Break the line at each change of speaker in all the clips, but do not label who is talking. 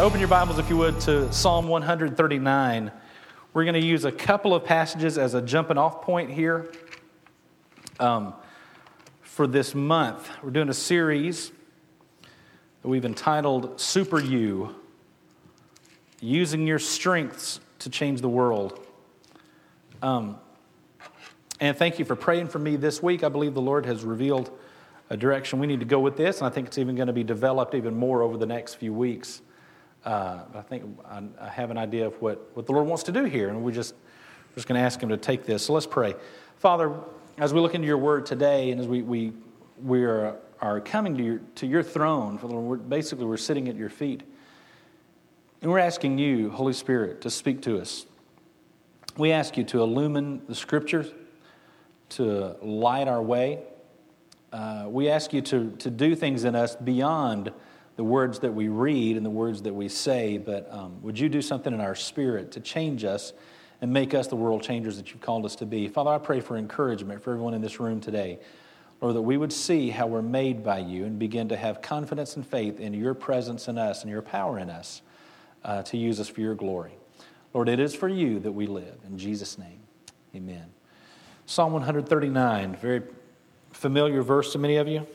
Open your Bibles, if you would, to Psalm 139. We're going to use a couple of passages as a jumping off point here for this month. We're doing a series that we've entitled Super You, Using Your Strengths to Change the World. And thank you for praying for me this week. I believe the Lord has revealed a direction we need to go with this, and I think it's even going to be developed even more over the next few weeks. I think I have an idea of what the Lord wants to do here, and we're just going to ask Him to take this. So let's pray. Father, as we look into Your Word today, and as we are coming to Your throne, Father, we're sitting at Your feet, and we're asking You, Holy Spirit, to speak to us. We ask You to illumine the Scriptures, to light our way. We ask You to do things in us beyond the words that we read and the words that we say, but would You do something in our spirit to change us and make us the world changers that You've called us to be? Father, I pray for encouragement for everyone in this room today, Lord, that we would see how we're made by You and begin to have confidence and faith in Your presence in us and Your power in us to use us for Your glory. Lord, it is for You that we live. In Jesus' name, amen. Psalm 139, very familiar verse to many of you.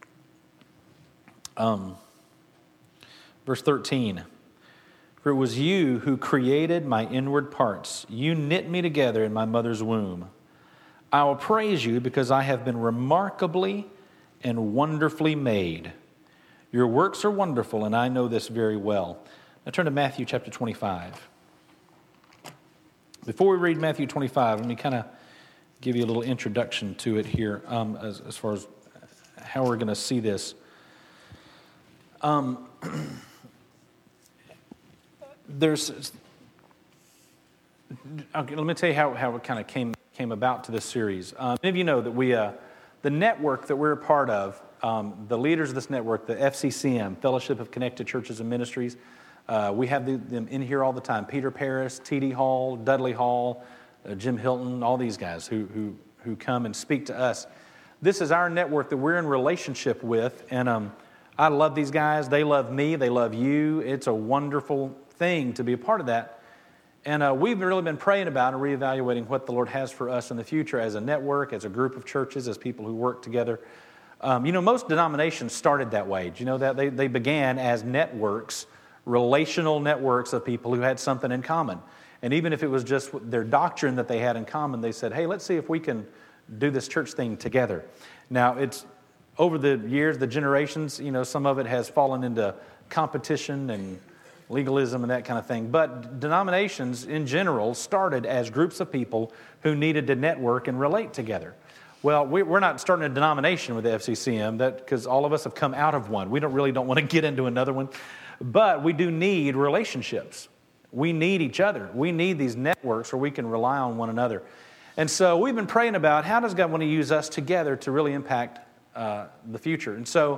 Verse 13, for it was You who created my inward parts. You knit me together in my mother's womb. I will praise You because I have been remarkably and wonderfully made. Your works are wonderful, and I know this very well. Now turn to Matthew chapter 25. Before we read Matthew 25, let me kind of give you a little introduction to it here as far as how we're going to see this. Let me tell you how it kind of came about to this series. Many of you know that the network that we're a part of, the leaders of this network, the FCCM, Fellowship of Connected Churches and Ministries, we have them in here all the time. Peter Paris, T.D. Hall, Dudley Hall, Jim Hilton, all these guys who come and speak to us. This is our network that we're in relationship with, and I love these guys. They love me. They love you. It's a wonderful thing to be a part of that. And we've really been praying about and reevaluating what the Lord has for us in the future as a network, as a group of churches, as people who work together. Most denominations started that way. Do you know that? They began as networks, relational networks of people who had something in common. And even if it was just their doctrine that they had in common, they said, hey, let's see if we can do this church thing together. Now, it's over the years, the generations, some of it has fallen into competition and legalism and that kind of thing. But denominations in general started as groups of people who needed to network and relate together. Well, we're not starting a denomination with the FCCM because all of us have come out of one. We don't want to get into another one. But we do need relationships. We need each other. We need these networks where we can rely on one another. And so we've been praying about how does God want to use us together to really impact the future. And so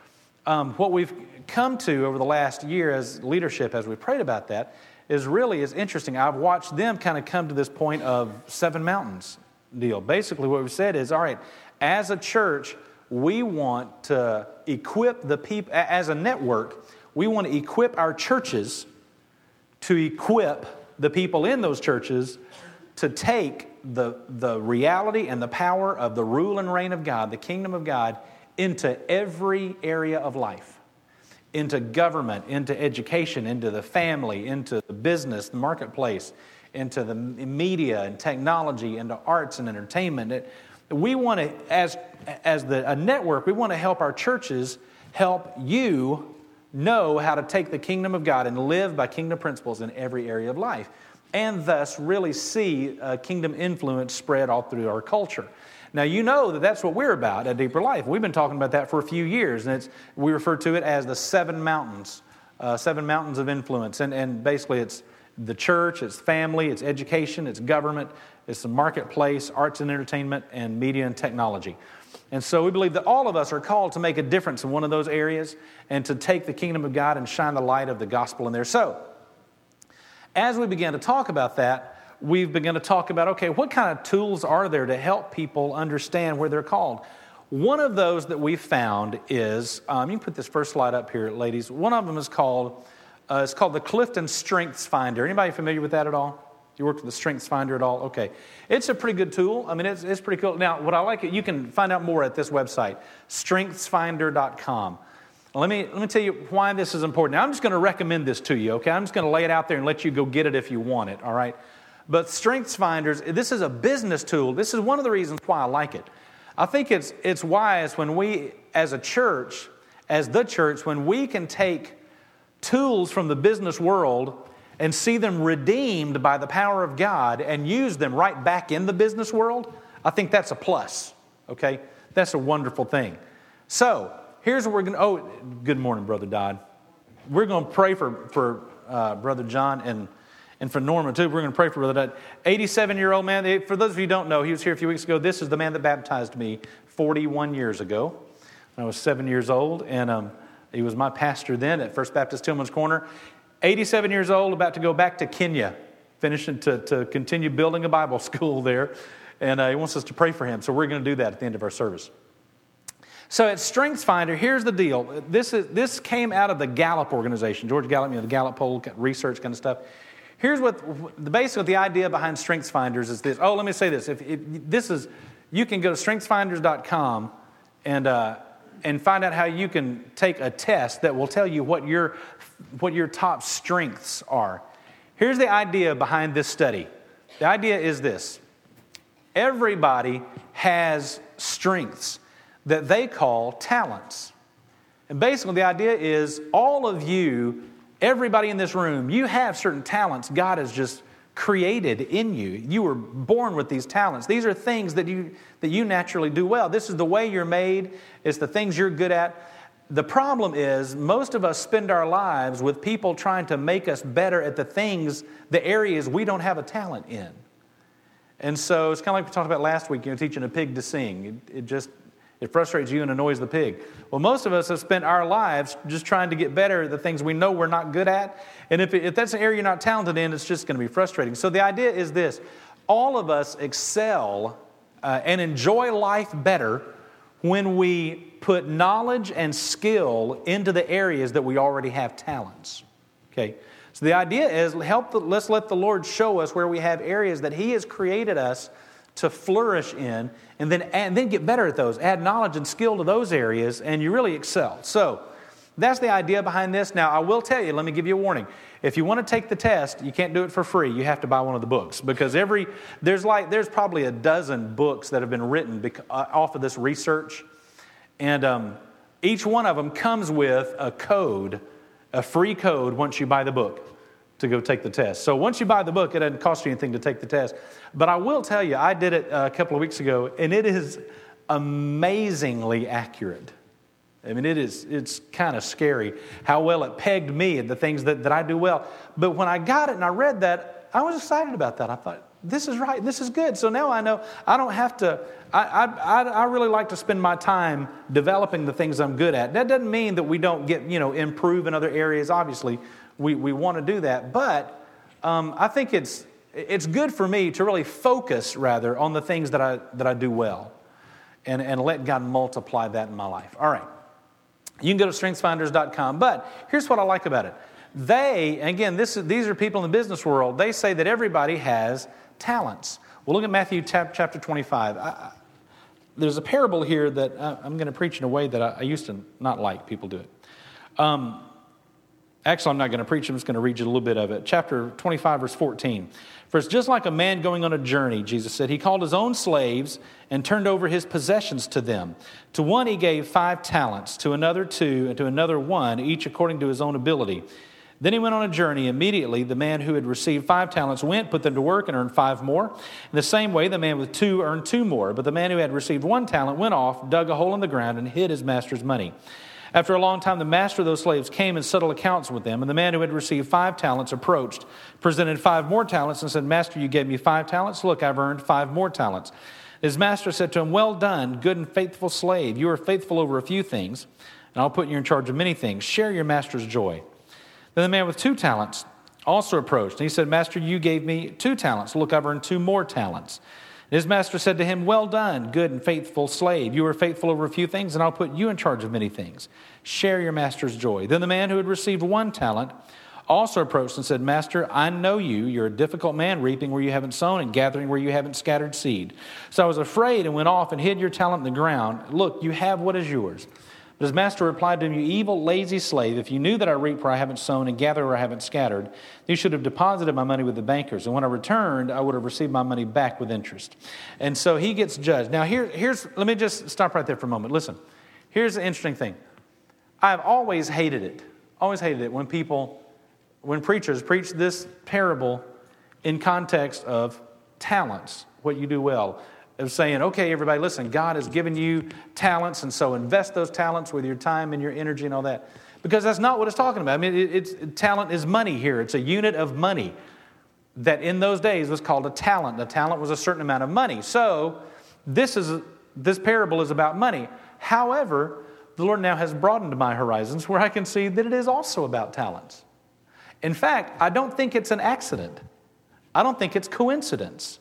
what we've come to over the last year as leadership, as we've prayed about that, is interesting. I've watched them kind of come to this point of Seven Mountains deal. Basically what we've said is, all right, as a church, we want to equip the people, as a network, we want to equip our churches to equip the people in those churches to take the reality and the power of the rule and reign of God, the kingdom of God, into every area of life, into government, into education, into the family, into the business, the marketplace, into the media and technology, into arts and entertainment. We want to, as a network, we want to help our churches help you know how to take the kingdom of God and live by kingdom principles in every area of life, and thus really see kingdom influence spread all through our culture. Now, you know that that's what we're about at Deeper Life. We've been talking about that for a few years, and we refer to it as the Seven Mountains of influence. And basically it's the church, it's family, it's education, it's government, it's the marketplace, arts and entertainment, and media and technology. And so we believe that all of us are called to make a difference in one of those areas and to take the kingdom of God and shine the light of the gospel in there. So, as we began to talk about that, we've begun to talk about, okay, what kind of tools are there to help people understand where they're called? One of those that we found is, you can put this first slide up here, ladies. One of them is called It's called the Clifton Strengths Finder. Anybody familiar with that at all? You worked with the Strengths Finder at all? Okay. It's a pretty good tool. I mean, it's pretty cool. Now, what I like, you can find out more at this website, strengthsfinder.com. Let me tell you why this is important. Now, I'm just going to recommend this to you, okay? I'm just going to lay it out there and let you go get it if you want it, all right? But Strengths Finders, this is a business tool. This is one of the reasons why I like it. I think it's wise when we, as a church, as the church, when we can take tools from the business world and see them redeemed by the power of God and use them right back in the business world, I think that's a plus, okay? That's a wonderful thing. So, here's what we're going to... Oh, good morning, Brother Dodd. We're going to pray for Brother John and for Norma, too. We're going to pray for Brother Dodd. 87-year-old man. For those of you who don't know, he was here a few weeks ago. This is the man that baptized me 41 years ago. I was 7 years old, and he was my pastor then at First Baptist Tillman's Corner. 87 years old, about to go back to Kenya, finishing to continue building a Bible school there. And he wants us to pray for him. So we're going to do that at the end of our service. So at StrengthsFinder, here's the deal. This came out of the Gallup organization, George Gallup, the Gallup poll research kind of stuff. Here's basically the idea behind StrengthsFinders is this. Oh, let me say this. You can go to strengthsfinders.com and find out how you can take a test that will tell you what your top strengths are. Here's the idea behind this study. The idea is this. Everybody has strengths that they call talents. And basically the idea is all of you, everybody in this room, you have certain talents God has just created in you. You were born with these talents. These are things that you naturally do well. This is the way you're made. It's the things you're good at. The problem is most of us spend our lives with people trying to make us better at the areas we don't have a talent in. And so it's kind of like we talked about last week, teaching a pig to sing. It frustrates you and annoys the pig. Well, most of us have spent our lives just trying to get better at the things we know we're not good at. And if that's an area you're not talented in, it's just going to be frustrating. So the idea is this. All of us excel and enjoy life better when we put knowledge and skill into the areas that we already have talents. Okay? So the idea is let's let the Lord show us where we have areas that He has created us to flourish in, and then get better at those. Add knowledge and skill to those areas, and you really excel. So that's the idea behind this. Now, I will tell you, let me give you a warning. If you want to take the test, you can't do it for free. You have to buy one of the books, because there's probably a dozen books that have been written off of this research, and each one of them comes with a free code once you buy the book to go take the test. So once you buy the book, it doesn't cost you anything to take the test. But I will tell you, I did it a couple of weeks ago, and it is amazingly accurate. I mean, it's kind of scary how well it pegged me at the things that I do well. But when I got it and I read that, I was excited about that. I thought, this is right, this is good. So now I know I don't have to, I really like to spend my time developing the things I'm good at. That doesn't mean that we don't improve in other areas. Obviously, we want to do that. But I think it's good for me to really focus, rather, on the things that I do well and let God multiply that in my life. All right. You can go to strengthsfinders.com. But here's what I like about it. These are people in the business world. They say that everybody has talents. Well, look at Matthew chapter 25. There's a parable here that I'm going to preach in a way that I used to not like people do it. Actually, I'm not going to preach. I'm just going to read you a little bit of it. Chapter 25, verse 14. For it's just like a man going on a journey, Jesus said. He called his own slaves and turned over his possessions to them. To one he gave 5 talents, to another 2, and to another 1, each according to his own ability. Then he went on a journey. Immediately, the man who had received 5 talents went, put them to work, and earned 5 more. In the same way, the man with 2 earned 2 more. But the man who had received 1 talent went off, dug a hole in the ground, and hid his master's money. After a long time, the master of those slaves came and settled accounts with them. And the man who had received 5 talents approached, presented 5 more talents, and said, Master, you gave me 5 talents. Look, I've earned 5 more talents. His master said to him, Well done, good and faithful slave. You are faithful over a few things, and I'll put you in charge of many things. Share your master's joy. Then the man with 2 talents also approached, and he said, Master, you gave me 2 talents. Look, I've earned 2 more talents. His master said to him, Well done, good and faithful slave. You are faithful over a few things, and I'll put you in charge of many things. Share your master's joy. Then the man who had received 1 talent also approached and said, Master, I know you. You're a difficult man, reaping where you haven't sown and gathering where you haven't scattered seed. So I was afraid and went off and hid your talent in the ground. Look, you have what is yours. But his master replied to him, you evil, lazy slave, if you knew that I reap where I haven't sown and gather where I haven't scattered, you should have deposited my money with the bankers. And when I returned, I would have received my money back with interest. And so he gets judged. Now, let me just stop right there for a moment. Listen, here's the interesting thing. I've always hated it when preachers preach this parable in context of talents, what you do well. Of saying, okay, everybody, listen, God has given you talents, and so invest those talents with your time and your energy and all that. Because that's not what it's talking about. I mean, talent is money here. It's a unit of money that in those days was called a talent. A talent was a certain amount of money. So this parable is about money. However, the Lord now has broadened my horizons where I can see that it is also about talents. In fact, I don't think it's an accident. I don't think it's coincidence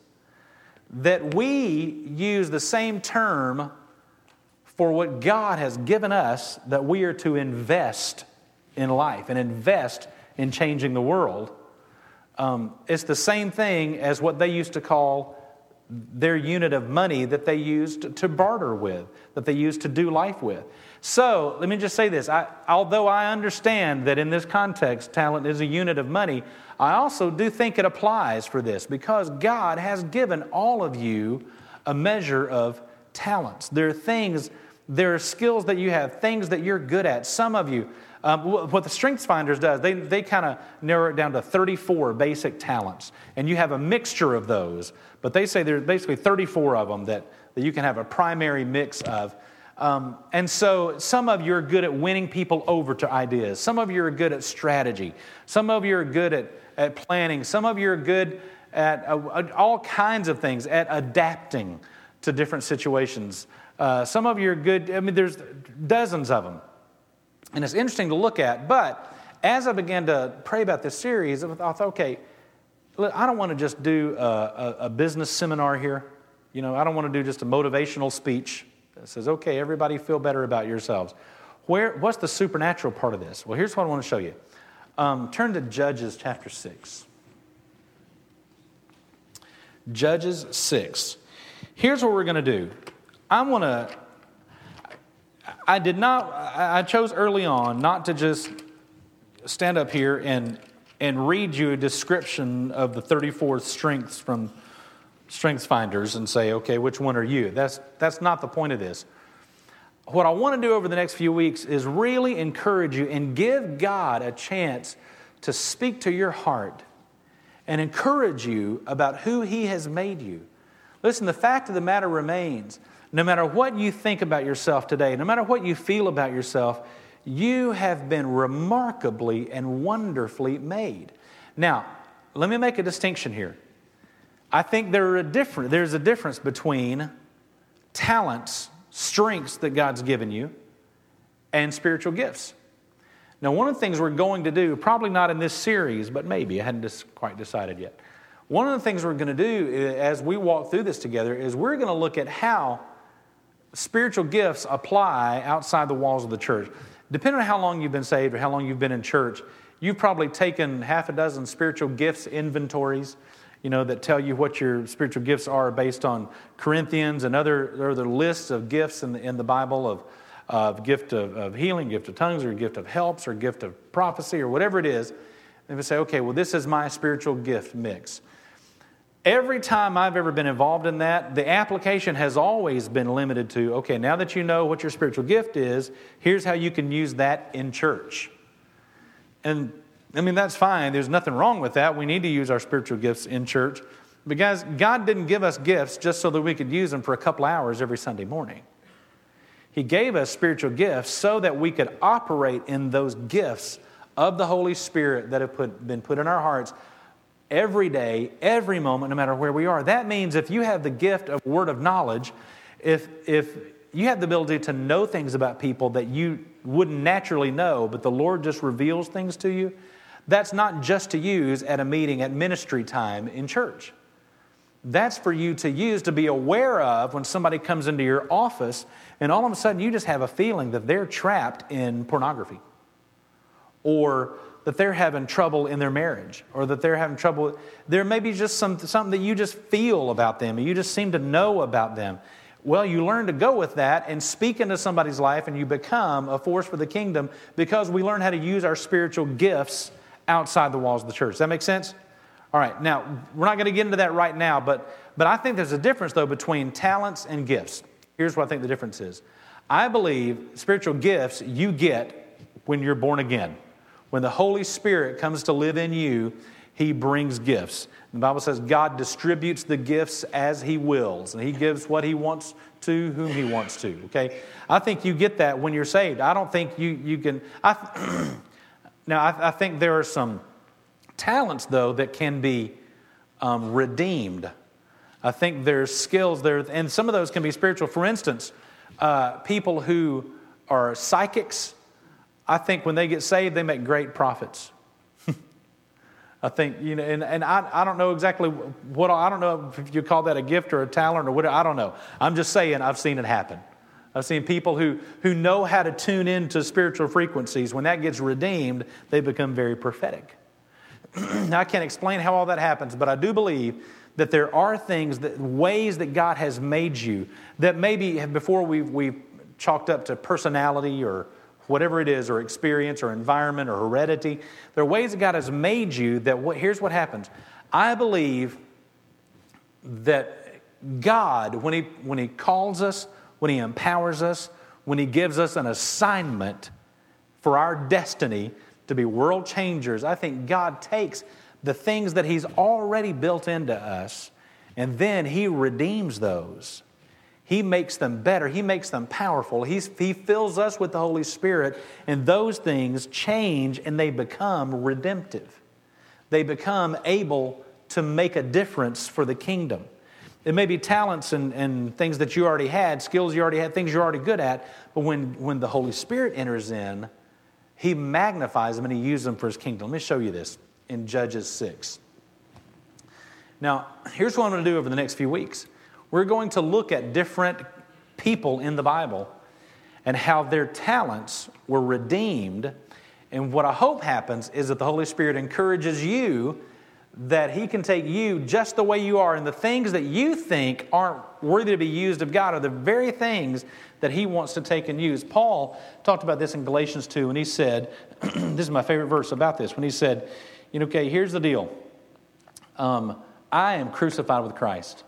that we use the same term for what God has given us, that we are to invest in life and invest in changing the world. It's the same thing as what they used to call their unit of money that they used to barter with, that they used to do life with. So, let me just say this. Although I understand that in this context, talent is a unit of money, I also do think it applies for this because God has given all of you a measure of talents. There are skills that you have, things that you're good at. Some of you, what the Strengths Finders does, they kind of narrow it down to 34 basic talents. And you have a mixture of those. But they say there's basically 34 of them that you can have a primary mix of. And so some of you are good at winning people over to ideas. Some of you are good at strategy. Some of you are good at planning. Some of you are good at all kinds of things, at adapting to different situations. Some of you are good, there's dozens of them. And it's interesting to look at. But as I began to pray about this series, I thought, okay, look, I don't want to just do a business seminar here. I don't want to do just a motivational speech that says, okay, everybody feel better about yourselves. What's the supernatural part of this? Well, here's what I want to show you. Turn to Judges chapter 6. Judges 6. Here's what we're going to do. I chose early on not to just stand up here and read you a description of the 34 strengths from Strengths Finders and say, okay, which one are you? That's not the point of this. What I want to do over the next few weeks is really encourage you and give God a chance to speak to your heart and encourage you about who He has made you. Listen, the fact of the matter remains, no matter what you think about yourself today, no matter what you feel about yourself, you have been remarkably and wonderfully made. Now, let me make a distinction here. I think there's a difference between talents, strengths that God's given you, and spiritual gifts. Now, one of the things we're going to do, probably not in this series, but maybe, I hadn't quite decided yet. One of the things we're going to do as we walk through this together is we're going to look at how spiritual gifts apply outside the walls of the church. Depending on how long you've been saved or how long you've been in church, you've probably taken half a dozen spiritual gifts inventories, that tell you what your spiritual gifts are based on Corinthians and other lists of gifts in the Bible of gift of healing, gift of tongues, or gift of helps, or gift of prophecy, or whatever it is. And we say, okay, well, this is my spiritual gift mix. Every time I've ever been involved in that, the application has always been limited to, okay, now that you know what your spiritual gift is, here's how you can use that in church. And that's fine. There's nothing wrong with that. We need to use our spiritual gifts in church. But guys, God didn't give us gifts just so that we could use them for a couple hours every Sunday morning. He gave us spiritual gifts so that we could operate in those gifts of the Holy Spirit that have been put in our hearts every day, every moment, no matter where we are. That means if you have the gift of word of knowledge, if you have the ability to know things about people that you wouldn't naturally know, but the Lord just reveals things to you, that's not just to use at a meeting at ministry time in church. That's for you to use to be aware of when somebody comes into your office and all of a sudden you just have a feeling that they're trapped in pornography or that they're having trouble in their marriage, or that they're having trouble. There may be just something that you just feel about them, and you just seem to know about them. Well, you learn to go with that and speak into somebody's life, and you become a force for the kingdom because we learn how to use our spiritual gifts outside the walls of the church. Does that make sense? All right, now, we're not going to get into that right now, but I think there's a difference, though, between talents and gifts. Here's what I think the difference is. I believe spiritual gifts you get when you're born again. When the Holy Spirit comes to live in you, He brings gifts. The Bible says God distributes the gifts as He wills, and He gives what He wants to whom He wants to, okay? I think you get that when you're saved. I don't think you can... I think there are some talents, though, that can be redeemed. I think there's skills there, and some of those can be spiritual. For instance, people who are psychics, I think when they get saved, they make great prophets. I think, and I don't know exactly I don't know if you call that a gift or a talent or whatever. I don't know. I'm just saying I've seen it happen. I've seen people who know how to tune into spiritual frequencies. When that gets redeemed, they become very prophetic. Now, I can't explain how all that happens, but I do believe that there are ways that God has made you that maybe before we've chalked up to personality or whatever it is, or experience or environment or heredity. There are ways that God has made you that here's what happens. I believe that God, when He calls us, when He empowers us, when He gives us an assignment for our destiny to be world changers, I think God takes the things that He's already built into us, and then He redeems those. He makes them better. He makes them powerful. He fills us with the Holy Spirit, and those things change and they become redemptive. They become able to make a difference for the kingdom. It may be talents and things that you already had, skills you already had, things you're already good at, but when the Holy Spirit enters in, He magnifies them and He uses them for His kingdom. Let me show you this in Judges 6. Now, here's what I'm going to do over the next few weeks. We're going to look at different people in the Bible and how their talents were redeemed. And what I hope happens is that the Holy Spirit encourages you that He can take you just the way you are, and the things that you think aren't worthy to be used of God are the very things that He wants to take and use. Paul talked about this in Galatians 2, and he said, this is my favorite verse about this, when he said, okay, here's the deal. I am crucified with Christ.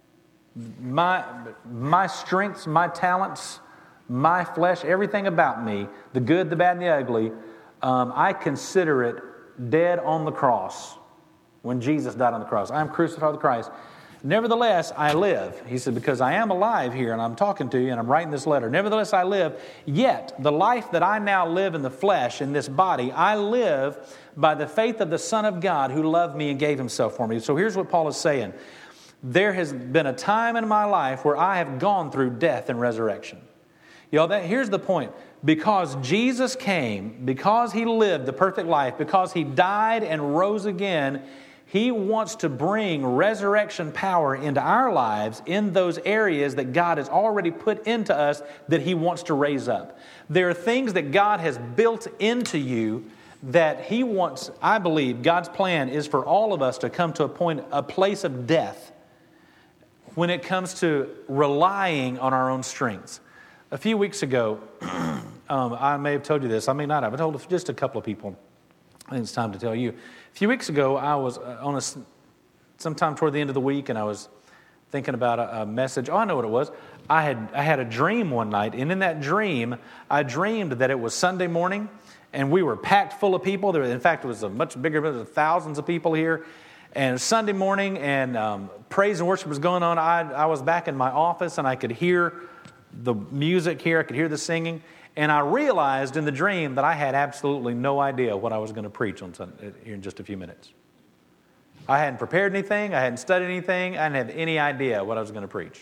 My strengths, my talents, my flesh, everything about me, the good, the bad, and the ugly, I consider it dead on the cross when Jesus died on the cross. I am crucified with Christ. Nevertheless, I live. He said, because I am alive here and I'm talking to you and I'm writing this letter. Nevertheless, I live. Yet, the life that I now live in the flesh, in this body, I live by the faith of the Son of God who loved me and gave Himself for me. So here's what Paul is saying. There has been a time in my life where I have gone through death and resurrection. Here's the point. Because Jesus came, because He lived the perfect life, because He died and rose again, He wants to bring resurrection power into our lives in those areas that God has already put into us that He wants to raise up. There are things that God has built into you that He wants. I believe God's plan is for all of us to come to a place of death when it comes to relying on our own strengths. A few weeks ago, I may have told you this, I may not have. I told just a couple of people. I think it's time to tell you. A few weeks ago, I was sometime toward the end of the week, and I was thinking about a message. Oh, I know what it was. I had a dream one night, and in that dream, I dreamed that it was Sunday morning, and we were packed full of people. In fact, it was a much bigger, there were thousands of people here. And it was Sunday morning, and praise and worship was going on. I was back in my office, and I could hear the music here. I could hear the singing. And I realized in the dream that I had absolutely no idea what I was going to preach on Sunday, here in just a few minutes. I hadn't prepared anything. I hadn't studied anything. I didn't have any idea what I was going to preach.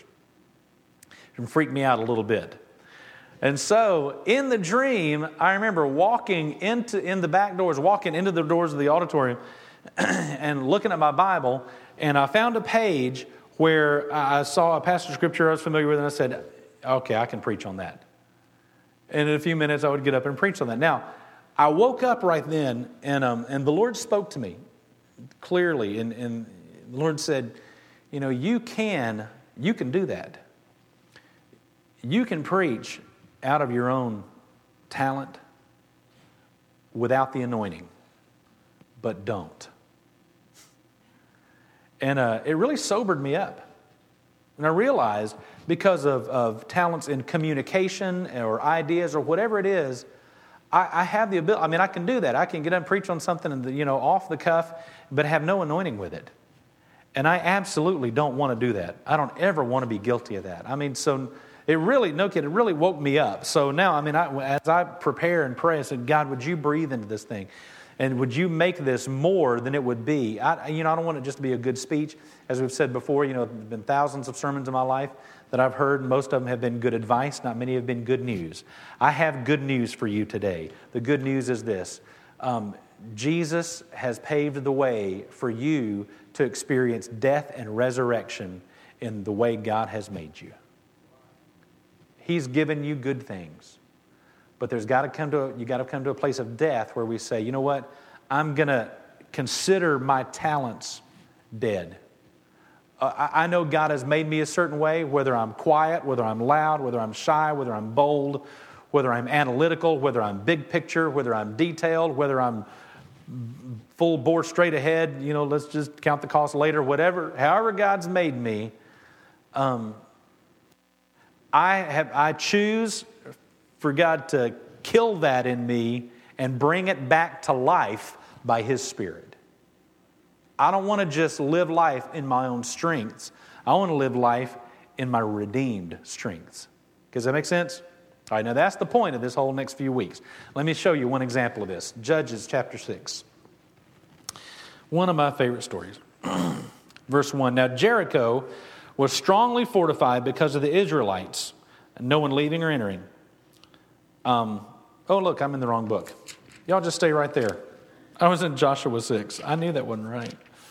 It freaked me out a little bit. And so in the dream, I remember walking in the back doors, walking into the doors of the auditorium and looking at my Bible, and I found a page where I saw a passage of scripture I was familiar with, and I said, okay, I can preach on that. And in a few minutes, I would get up and preach on that. Now, I woke up right then, and the Lord spoke to me clearly, and the Lord said, you can do that. You can preach out of your own talent without the anointing, but don't. And it really sobered me up. And I realized because of talents in communication or ideas or whatever it is, I have the ability. I mean, I can do that. I can get up and preach on something, off the cuff, but have no anointing with it. And I absolutely don't want to do that. I don't ever want to be guilty of that. I mean, so it really woke me up. So now, as I prepare and pray, I said, God, would you breathe into this thing? And would you make this more than it would be? I don't want it just to be a good speech. As we've said before, there have been thousands of sermons in my life that I've heard. Most of them have been good advice. Not many have been good news. I have good news for you today. The good news is this. Jesus has paved the way for you to experience death and resurrection in the way God has made you. He's given you good things. But you got to come to a place of death where we say, you know what? I'm going to consider my talents dead. I know God has made me a certain way, whether I'm quiet, whether I'm loud, whether I'm shy, whether I'm bold, whether I'm analytical, whether I'm big picture, whether I'm detailed, whether I'm full bore straight ahead, let's just count the cost later, however God's made me, I choose for God to kill that in me and bring it back to life by His Spirit. I don't want to just live life in my own strengths. I want to live life in my redeemed strengths. Does that make sense? All right, now that's the point of this whole next few weeks. Let me show you one example of this. Judges chapter 6. One of my favorite stories. Verse 1. Now Jericho was strongly fortified because of the Israelites, no one leaving or entering. Oh, look, I'm in the wrong book. Y'all just stay right there. I was in Joshua 6. I knew that wasn't right.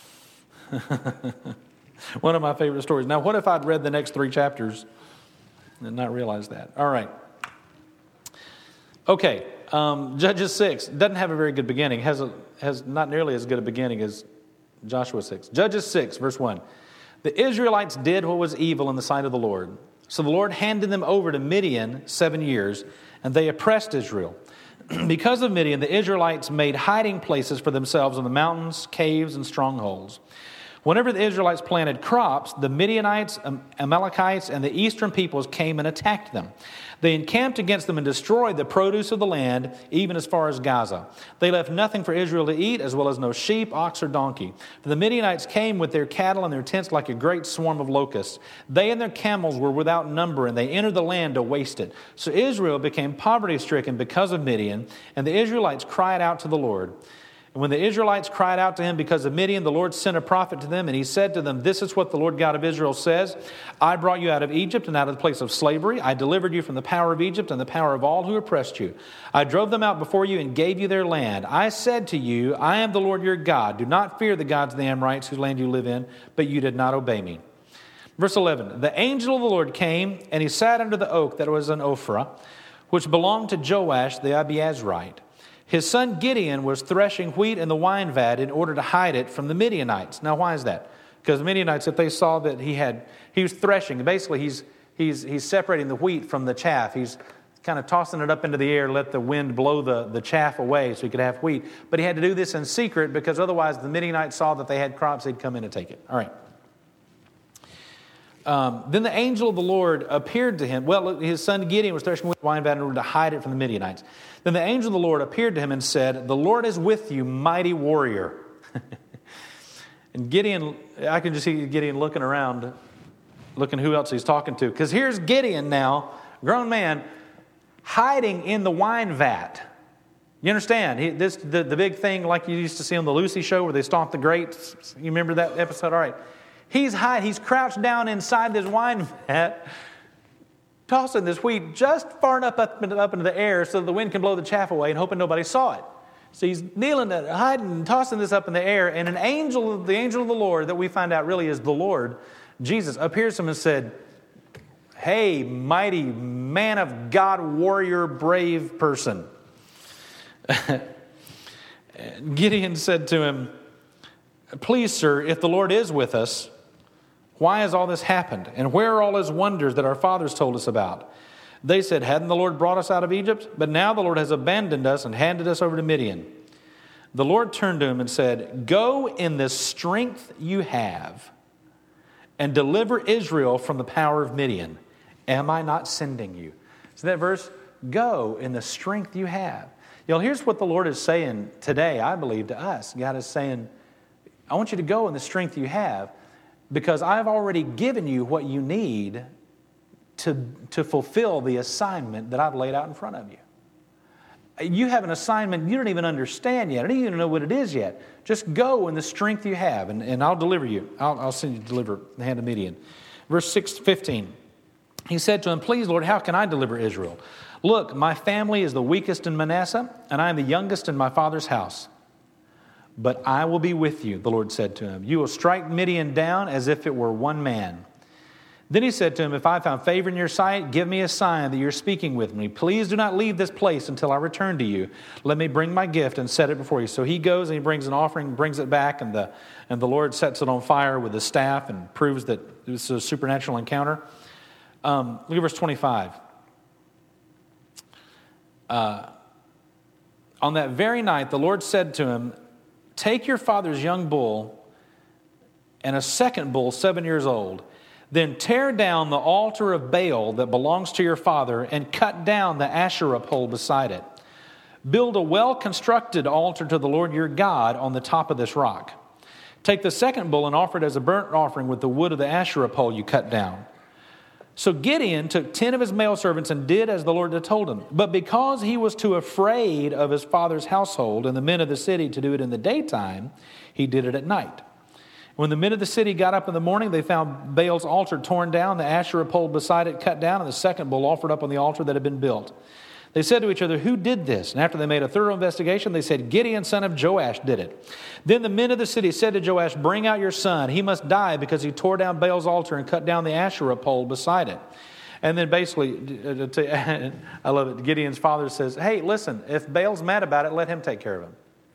One of my favorite stories. Now, what if I'd read the next 3 chapters and not realized that? All right. Okay, Judges 6 doesn't have a very good beginning. Has not nearly as good a beginning as Joshua 6. Judges 6, verse 1. The Israelites did what was evil in the sight of the Lord. So the Lord handed them over to Midian 7 years, and they oppressed Israel. Because of Midian, the Israelites made hiding places for themselves in the mountains, caves, and strongholds. Whenever the Israelites planted crops, the Midianites, Amalekites, and the eastern peoples came and attacked them. They encamped against them and destroyed the produce of the land, even as far as Gaza. They left nothing for Israel to eat, as well as no sheep, ox, or donkey. For the Midianites came with their cattle and their tents like a great swarm of locusts. They and their camels were without number, and they entered the land to waste it. So Israel became poverty-stricken because of Midian, and the Israelites cried out to the Lord. And when the Israelites cried out to him because of Midian, the Lord sent a prophet to them, and he said to them, "This is what the Lord God of Israel says. I brought you out of Egypt and out of the place of slavery. I delivered you from the power of Egypt and the power of all who oppressed you. I drove them out before you and gave you their land. I said to you, I am the Lord your God. Do not fear the gods of the Amorites whose land you live in, but you did not obey me." Verse 11, the angel of the Lord came, and he sat under the oak that was in Ophrah, which belonged to Joash the Abiezrite. His son Gideon was threshing wheat in the wine vat in order to hide it from the Midianites. Now, why is that? Because the Midianites, if they saw that he was threshing, basically he's separating the wheat from the chaff. He's kind of tossing it up into the air, let the wind blow the chaff away so he could have wheat. But he had to do this in secret because otherwise the Midianites saw that they had crops, they'd come in and take it. All right. Then the angel of the Lord appeared to him. Well, his son Gideon was threshing wheat in the wine vat in order to hide it from the Midianites. Then the angel of the Lord appeared to him and said, "The Lord is with you, mighty warrior." And Gideon, I can just see Gideon looking around, looking who else he's talking to. Because here's Gideon now, grown man, hiding in the wine vat. You understand? The big thing like you used to see on the Lucy show where they stomp the grapes. You remember that episode? All right. He's crouched down inside this wine vat, tossing this wheat just far enough up into the air so that the wind can blow the chaff away and hoping nobody saw it. So he's kneeling there, hiding, and tossing this up in the air, and the angel of the Lord that we find out really is the Lord, Jesus, appears to him and said, "Hey, mighty man of God, warrior, brave person." Gideon said to him, "Please, sir, if the Lord is with us, why has all this happened? And where are all his wonders that our fathers told us about?" They said, "Hadn't the Lord brought us out of Egypt? But now the Lord has abandoned us and handed us over to Midian." The Lord turned to him and said, "Go in the strength you have and deliver Israel from the power of Midian. Am I not sending you?" So that verse, go in the strength you have. Here's what the Lord is saying today, I believe, to us. God is saying, I want you to go in the strength you have because I've already given you what you need to fulfill the assignment that I've laid out in front of you. You have an assignment you don't even understand yet. I don't even know what it is yet. Just go in the strength you have, and I'll deliver you. I'll send you to deliver the hand of Midian. Verse 6-15. He said to him, "Please, Lord, how can I deliver Israel? Look, my family is the weakest in Manasseh, and I am the youngest in my father's house. But I will be with you," the Lord said to him. "You will strike Midian down as if it were one man." Then he said to him, "If I found favor in your sight, give me a sign that you're speaking with me. Please do not leave this place until I return to you. Let me bring my gift and set it before you." So he goes and he brings an offering, brings it back, and the Lord sets it on fire with his staff and proves that this is a supernatural encounter. Look at verse 25. On that very night, the Lord said to him, "Take your father's young bull and a second bull 7 years old. Then tear down the altar of Baal that belongs to your father and cut down the Asherah pole beside it. Build a well-constructed altar to the Lord your God on the top of this rock. Take the second bull and offer it as a burnt offering with the wood of the Asherah pole you cut down." So Gideon took 10 of his male servants and did as the Lord had told him. But because he was too afraid of his father's household and the men of the city to do it in the daytime, he did it at night. When the men of the city got up in the morning, they found Baal's altar torn down, the Asherah pole beside it cut down, and the second bull offered up on the altar that had been built. They said to each other, "Who did this?" And after they made a thorough investigation, they said, "Gideon, son of Joash, did it." Then the men of the city said to Joash, "Bring out your son. He must die because he tore down Baal's altar and cut down the Asherah pole beside it." And then basically, I love it, Gideon's father says, "Hey, listen, if Baal's mad about it, let him take care of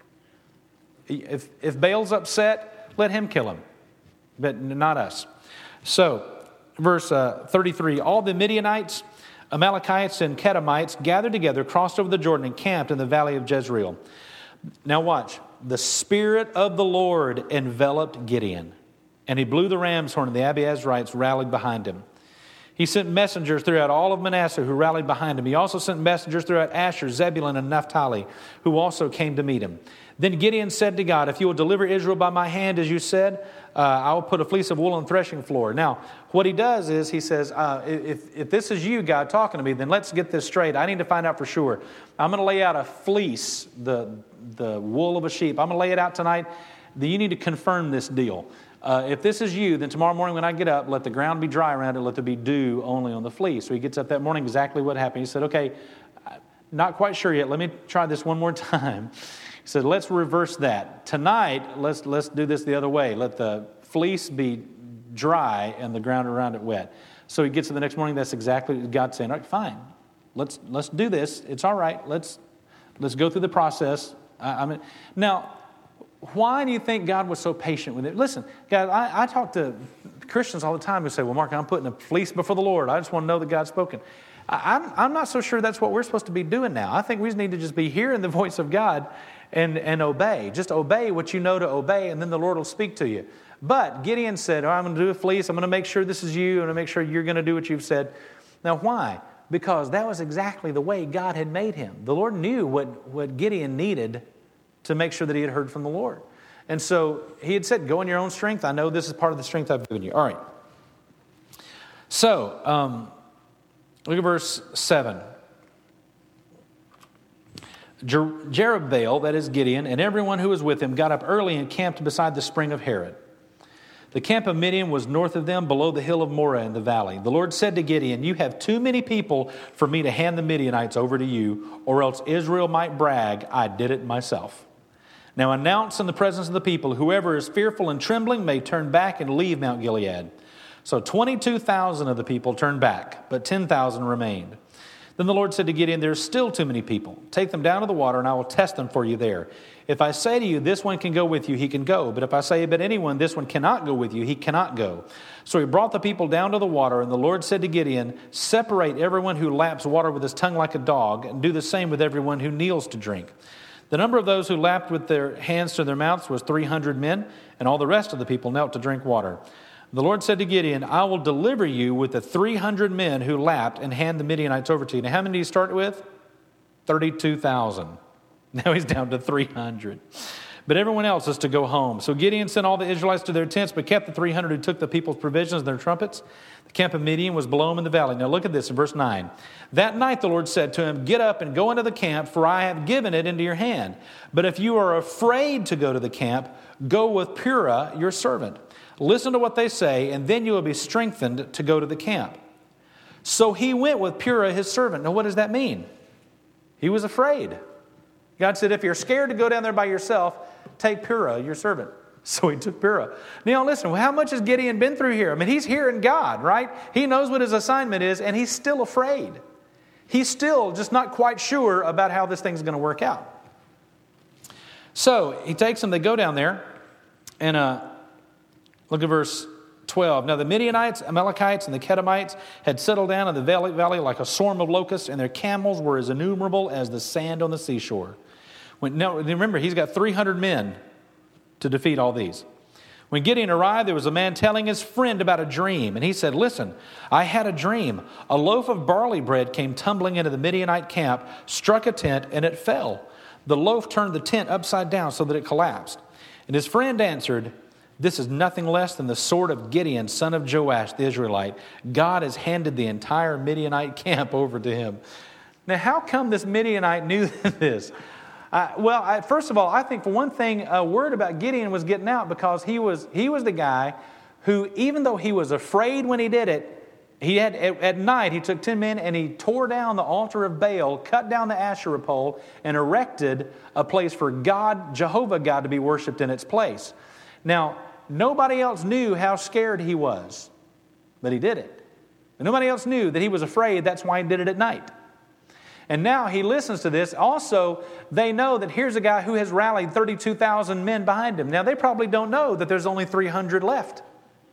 him. If Baal's upset, let him kill him, but not us." So, verse 33, all the Midianites, Amalekites, and Kedemites gathered together, crossed over the Jordan, and camped in the valley of Jezreel. Now watch. The Spirit of the Lord enveloped Gideon, and he blew the ram's horn, and the Abiezrites rallied behind him. He sent messengers throughout all of Manasseh who rallied behind him. He also sent messengers throughout Asher, Zebulun, and Naphtali, who also came to meet him. Then Gideon said to God, "If you will deliver Israel by my hand, as you said, I will put a fleece of wool on the threshing floor." Now, what he does is he says, if this is you, God, talking to me, then let's get this straight. I need to find out for sure. I'm going to lay out a fleece, the wool of a sheep. I'm going to lay it out tonight. Then you need to confirm this deal. If this is you, then tomorrow morning when I get up, let the ground be dry around it, let there be dew only on the fleece. So he gets up that morning, exactly what happened. He said, "Okay, not quite sure yet. Let me try this one more time." He said, "Let's reverse that. Tonight, let's do this the other way. Let the fleece be dry and the ground around it wet." So he gets to the next morning. That's exactly what God's saying. "All right, fine. Let's do this. It's all right. Let's go through the process." Now, why do you think God was so patient with it? Listen, guys, I talk to Christians all the time who say, "Well, Mark, I'm putting a fleece before the Lord. I just want to know that God's spoken." I'm not so sure that's what we're supposed to be doing now. I think we just need to just be hearing the voice of God and obey. Just obey what you know to obey, and then the Lord will speak to you. But Gideon said, "I'm going to do a fleece. I'm going to make sure this is you. I'm going to make sure you're going to do what you've said." Now, why? Because that was exactly the way God had made him. The Lord knew what Gideon needed to make sure that he had heard from the Lord. And so he had said, "Go in your own strength. I know this is part of the strength I've given you." All right. So, look at verse 7. Jerubbaal, that is Gideon, and everyone who was with him got up early and camped beside the spring of Harod. The camp of Midian was north of them, below the hill of Moreh in the valley. The Lord said to Gideon, "You have too many people for me to hand the Midianites over to you, or else Israel might brag, 'I did it myself.' Now announce in the presence of the people, whoever is fearful and trembling may turn back and leave Mount Gilead." So 22,000 of the people turned back, but 10,000 remained. Then the Lord said to Gideon, there are still too many people. Take them down to the water, and I will test them for you there. If I say to you, this one can go with you, he can go. But if I say about anyone, this one cannot go with you, he cannot go. So he brought the people down to the water, and the Lord said to Gideon, separate everyone who laps water with his tongue like a dog, and do the same with everyone who kneels to drink. The number of those who lapped with their hands to their mouths was 300 men, and all the rest of the people knelt to drink water. The Lord said to Gideon, I will deliver you with the 300 men who lapped and hand the Midianites over to you. Now, how many did he start with? 32,000. Now he's down to 300. But everyone else is to go home. So Gideon sent all the Israelites to their tents, but kept the 300 who took the people's provisions and their trumpets. The camp of Midian was below him in the valley. Now look at this in verse 9. That night the Lord said to him, get up and go into the camp, for I have given it into your hand. But if you are afraid to go to the camp, go with Purah, your servant. Listen to what they say, and then you will be strengthened to go to the camp. So he went with Purah, his servant. Now, what does that mean? He was afraid. God said, if you're scared to go down there by yourself, take Purah, your servant. So he took Purah. Now, listen, how much has Gideon been through here? I mean, he's hearing God, right? He knows what his assignment is, and he's still afraid. He's still just not quite sure about how this thing's going to work out. So he takes them, they go down there, and look at verse 12. Now the Midianites, Amalekites, and the Kedemites had settled down in the valley like a swarm of locusts, and their camels were as innumerable as the sand on the seashore. Now remember, he's got 300 men to defeat all these. When Gideon arrived, there was a man telling his friend about a dream, and he said, listen, I had a dream. A loaf of barley bread came tumbling into the Midianite camp, struck a tent, and it fell. The loaf turned the tent upside down so that it collapsed. And his friend answered, this is nothing less than the sword of Gideon, son of Joash, the Israelite. God has handed the entire Midianite camp over to him. Now, how come this Midianite knew this? First of all, I think for one thing, a word about Gideon was getting out because he was the guy who, even though he was afraid when he did it, at night he took 10 men and he tore down the altar of Baal, cut down the Asherah pole, and erected a place for God, Jehovah God, to be worshipped in its place. Now, nobody else knew how scared he was, but he did it. And nobody else knew that he was afraid. That's why he did it at night. And now he listens to this. Also, they know that here's a guy who has rallied 32,000 men behind him. Now, they probably don't know that there's only 300 left.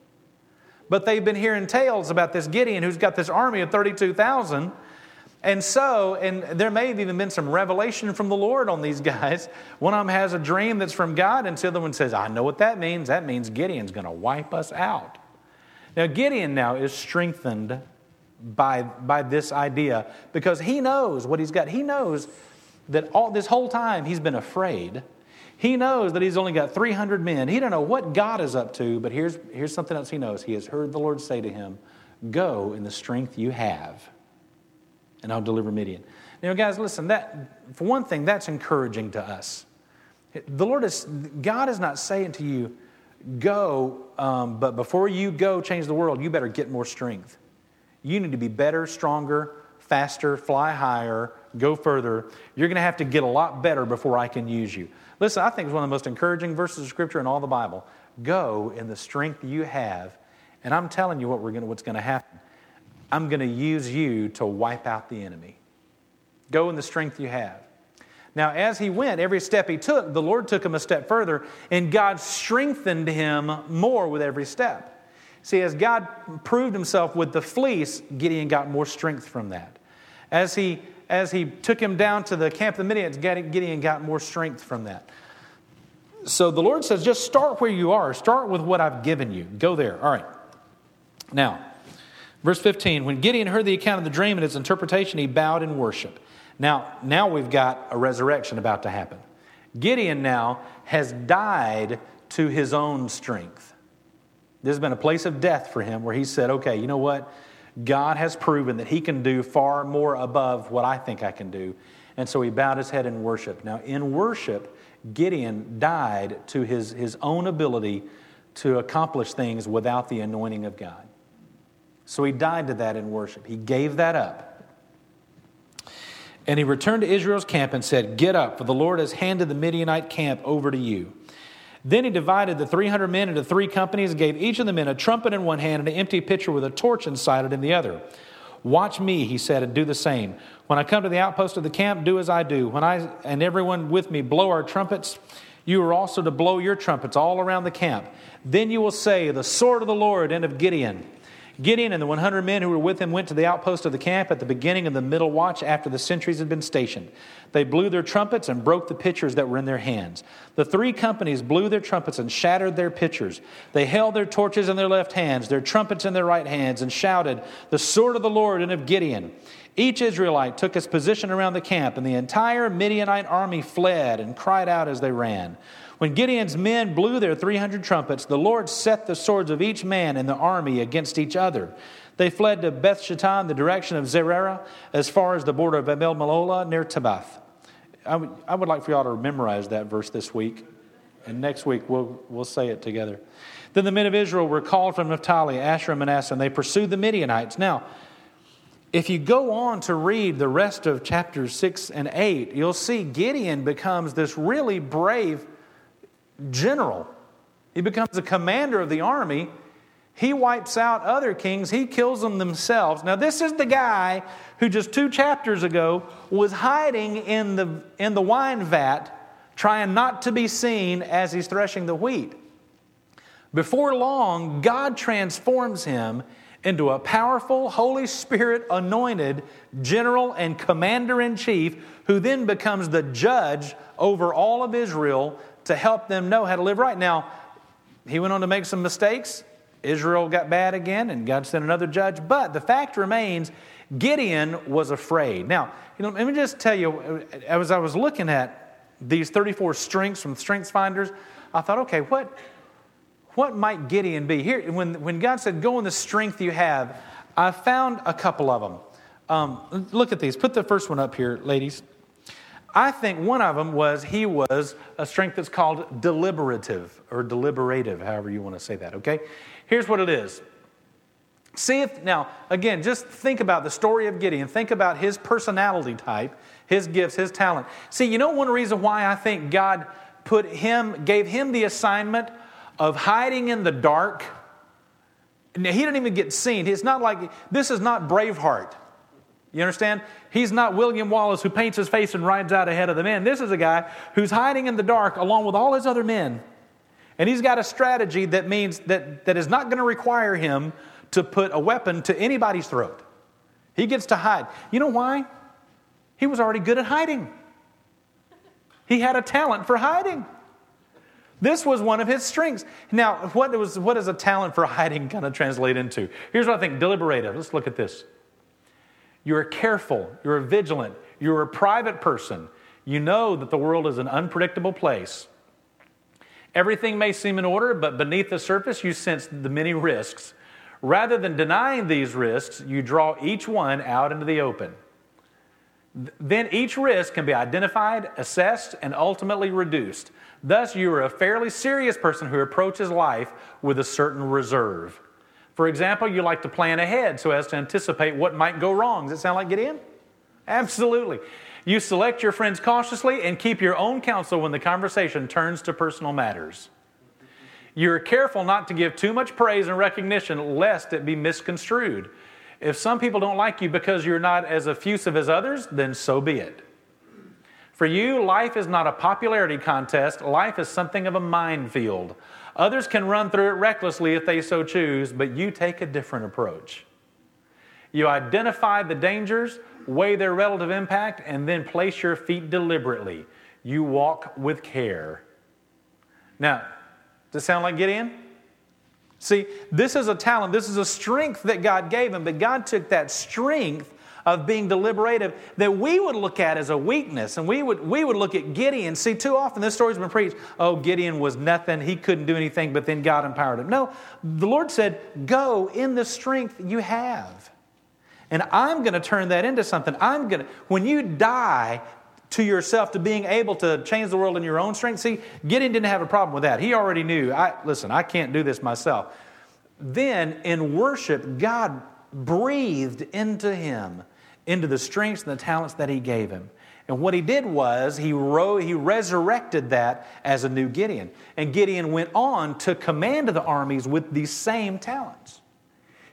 But they've been hearing tales about this Gideon who's got this army of 32,000. And there may have even been some revelation from the Lord on these guys. One of them has a dream that's from God, and the other one says, I know what that means. That means Gideon's going to wipe us out. Now, Gideon now is strengthened by this idea because he knows what he's got. He knows that all this whole time he's been afraid. He knows that he's only got 300 men. He don't know what God is up to, but here's something else he knows. He has heard the Lord say to him, go in the strength you have, and I'll deliver Midian. Now, guys, listen, that for one thing, that's encouraging to us. God is not saying to you, go, but before you go change the world, you better get more strength. You need to be better, stronger, faster, fly higher, go further. You're going to have to get a lot better before I can use you. Listen, I think it's one of the most encouraging verses of Scripture in all the Bible. Go in the strength you have, and I'm telling you what's going to happen. I'm going to use you to wipe out the enemy. Go in the strength you have. Now, as he went, every step he took, the Lord took him a step further, and God strengthened him more with every step. See, as God proved himself with the fleece, Gideon got more strength from that. As he took him down to the camp of the Midianites, Gideon got more strength from that. So the Lord says, just start where you are. Start with what I've given you. Go there. All right. Now, verse 15, when Gideon heard the account of the dream and its interpretation, he bowed in worship. Now we've got a resurrection about to happen. Gideon now has died to his own strength. This has been a place of death for him where he said, okay, you know what? God has proven that he can do far more above what I think I can do. And so he bowed his head in worship. Now, in worship, Gideon died to his own ability to accomplish things without the anointing of God. So he died to that in worship. He gave that up. And he returned to Israel's camp and said, get up, for the Lord has handed the Midianite camp over to you. Then he divided the 300 men into 3 companies and gave each of the men a trumpet in one hand and an empty pitcher with a torch inside it in the other. Watch me, he said, and do the same. When I come to the outpost of the camp, do as I do. When I and everyone with me blow our trumpets, you are also to blow your trumpets all around the camp. Then you will say, the sword of the Lord and of Gideon. Gideon and the 100 men who were with him went to the outpost of the camp at the beginning of the middle watch after the sentries had been stationed. They blew their trumpets and broke the pitchers that were in their hands. The 3 companies blew their trumpets and shattered their pitchers. They held their torches in their left hands, their trumpets in their right hands, and shouted, the sword of the Lord and of Gideon. Each Israelite took his position around the camp, and the entire Midianite army fled and cried out as they ran. When Gideon's men blew their 300 trumpets, the Lord set the swords of each man in the army against each other. They fled to Beth-Shetan, the direction of Zererah, as far as the border of Abel-Meholah near Tabbath. I would like for y'all to memorize that verse this week. And next week we'll say it together. Then the men of Israel were called from Naphtali, Asher, and Manasseh, and they pursued the Midianites. Now, if you go on to read the rest of chapters 6 and 8, you'll see Gideon becomes this really brave general. He becomes the commander of the army. He wipes out other kings. He kills them themselves. Now, this is the guy who just 2 chapters ago was hiding in the wine vat, trying not to be seen as he's threshing the wheat. Before long, God transforms him into a powerful, Holy Spirit anointed general and commander-in-chief who then becomes the judge over all of Israel to help them know how to live right. Now, he went on to make some mistakes. Israel got bad again, and God sent another judge. But the fact remains, Gideon was afraid. Now, let me just tell you, as I was looking at these 34 strengths from Strengths Finders, I thought, okay, what might Gideon be? Here, when God said, go in the strength you have, I found a couple of them. Look at these. Put the first one up here, ladies. I think one of them was he was a strength that's called deliberative or deliberative, however you want to say that, okay? Here's what it is. Now, again, just think about the story of Gideon. Think about his personality type, his gifts, his talent. See, one reason why I think God gave him the assignment of hiding in the dark. Now, he didn't even get seen. It's not like, this is not Braveheart. You understand? He's not William Wallace who paints his face and rides out ahead of the men. This is a guy who's hiding in the dark along with all his other men. And he's got a strategy that means that is not going to require him to put a weapon to anybody's throat. He gets to hide. You know why? He was already good at hiding. He had a talent for hiding. This was one of his strengths. Now, what does a talent for hiding kind of translate into? Here's what I think, deliberative. Let's look at this. You're careful, you're vigilant, you're a private person. You know that the world is an unpredictable place. Everything may seem in order, but beneath the surface you sense the many risks. Rather than denying these risks, you draw each one out into the open. Then each risk can be identified, assessed, and ultimately reduced. Thus, you are a fairly serious person who approaches life with a certain reserve. For example, you like to plan ahead so as to anticipate what might go wrong. Does it sound like Gideon? Absolutely. You select your friends cautiously and keep your own counsel when the conversation turns to personal matters. You're careful not to give too much praise and recognition lest it be misconstrued. If some people don't like you because you're not as effusive as others, then so be it. For you, life is not a popularity contest. Life is something of a minefield. Others can run through it recklessly if they so choose, but you take a different approach. You identify the dangers, weigh their relative impact, and then place your feet deliberately. You walk with care. Now, does it sound like Gideon? See, this is a talent, this is a strength that God gave him, but God took that strength of being deliberative that we would look at as a weakness. And we would look at Gideon. See, too often this story's been preached, oh, Gideon was nothing. He couldn't do anything, but then God empowered him. No, the Lord said, go in the strength you have. And I'm going to turn that into something. When you die to yourself to being able to change the world in your own strength, see, Gideon didn't have a problem with that. He already knew, I can't do this myself. Then in worship, God breathed into him, into the strengths and the talents that he gave him. And what he did was he resurrected that as a new Gideon. And Gideon went on to command the armies with these same talents.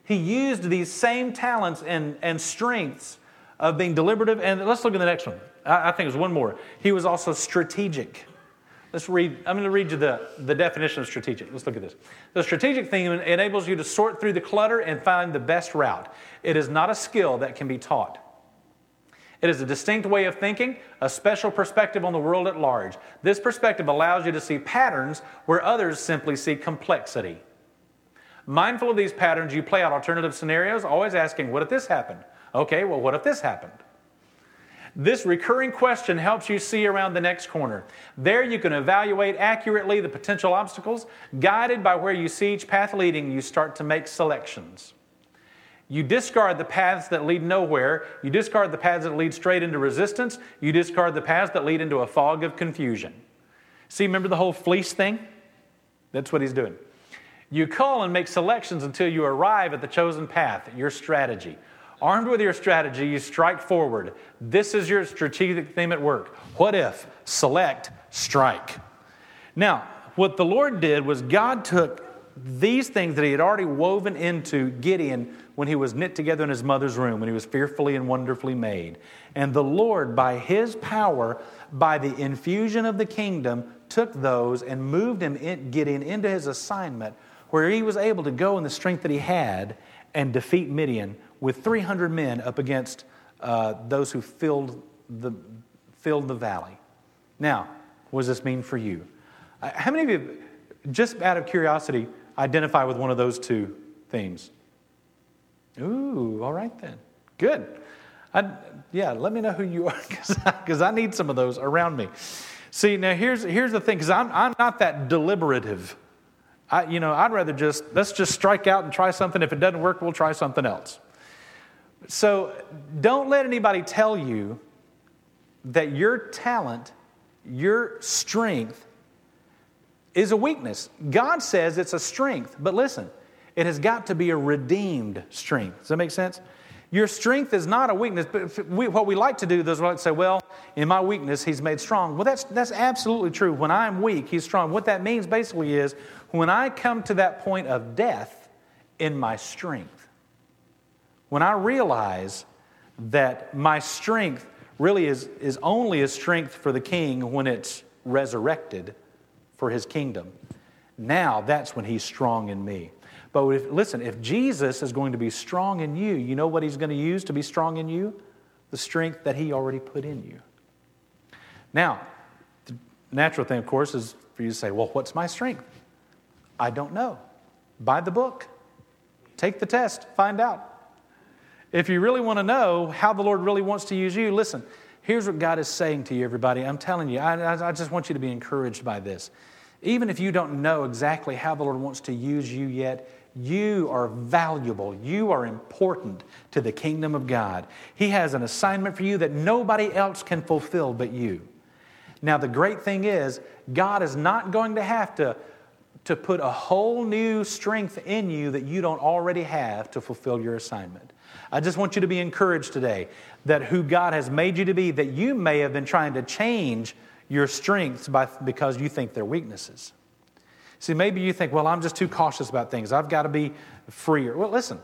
He used these same talents and strengths of being deliberative. And let's look at the next one. I think there's one more. He was also strategic. I'm going to read you the definition of strategic. Let's look at this. The strategic theme enables you to sort through the clutter and find the best route. It is not a skill that can be taught. It is a distinct way of thinking, a special perspective on the world at large. This perspective allows you to see patterns where others simply see complexity. Mindful of these patterns, you play out alternative scenarios, always asking, what if this happened? Okay, well, what if this happened? This recurring question helps you see around the next corner. There you can evaluate accurately the potential obstacles. Guided by where you see each path leading, you start to make selections. You discard the paths that lead nowhere. You discard the paths that lead straight into resistance. You discard the paths that lead into a fog of confusion. See, remember the whole fleece thing? That's what he's doing. You cull and make selections until you arrive at the chosen path, your strategy. Armed with your strategy, you strike forward. This is your strategic theme at work. What if? Select, strike. Now, what the Lord did was God took these things that he had already woven into Gideon when he was knit together in his mother's womb, when he was fearfully and wonderfully made. And the Lord, by his power, by the infusion of the kingdom, took those and moved Gideon into his assignment where he was able to go in the strength that he had and defeat Midian with 300 men up against those who filled the valley. Now, what does this mean for you? How many of you, just out of curiosity, identify with one of those two themes? Ooh, all right then. Good. Let me know who you are because I need some of those around me. See, now here's the thing, because I'm not that deliberative. I'd rather let's just strike out and try something. If it doesn't work, we'll try something else. So don't let anybody tell you that your talent, your strength is a weakness. God says it's a strength, but listen, it has got to be a redeemed strength. Does that make sense? Your strength is not a weakness, but what we like to do is we like to say, well, in my weakness, he's made strong. Well, that's absolutely true. When I'm weak, he's strong. What that means basically is when I come to that point of death in my strength, when I realize that my strength really is only a strength for the king when it's resurrected for his kingdom, now that's when he's strong in me. But if Jesus is going to be strong in you, you know what he's going to use to be strong in you? The strength that he already put in you. Now, the natural thing, of course, is for you to say, well, what's my strength? I don't know. Buy the book. Take the test. Find out. If you really want to know how the Lord really wants to use you, listen, here's what God is saying to you, everybody. I'm telling you, I just want you to be encouraged by this. Even if you don't know exactly how the Lord wants to use you yet, you are valuable. You are important to the kingdom of God. He has an assignment for you that nobody else can fulfill but you. Now, the great thing is, God is not going to have to put a whole new strength in you that you don't already have to fulfill your assignment. I just want you to be encouraged today that who God has made you to be, that you may have been trying to change your strengths because you think they're weaknesses. See, maybe you think, well, I'm just too cautious about things. I've got to be freer. Well, listen,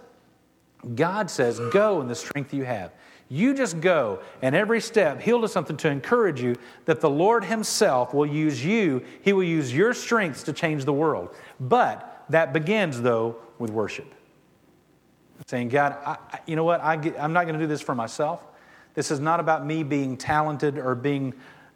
God says go in the strength you have. You just go, and every step, he'll do something to encourage you that the Lord himself will use you. He will use your strengths to change the world. But that begins, though, with worship. Saying, God, you know what? I'm not going to do this for myself. This is not about me being talented or being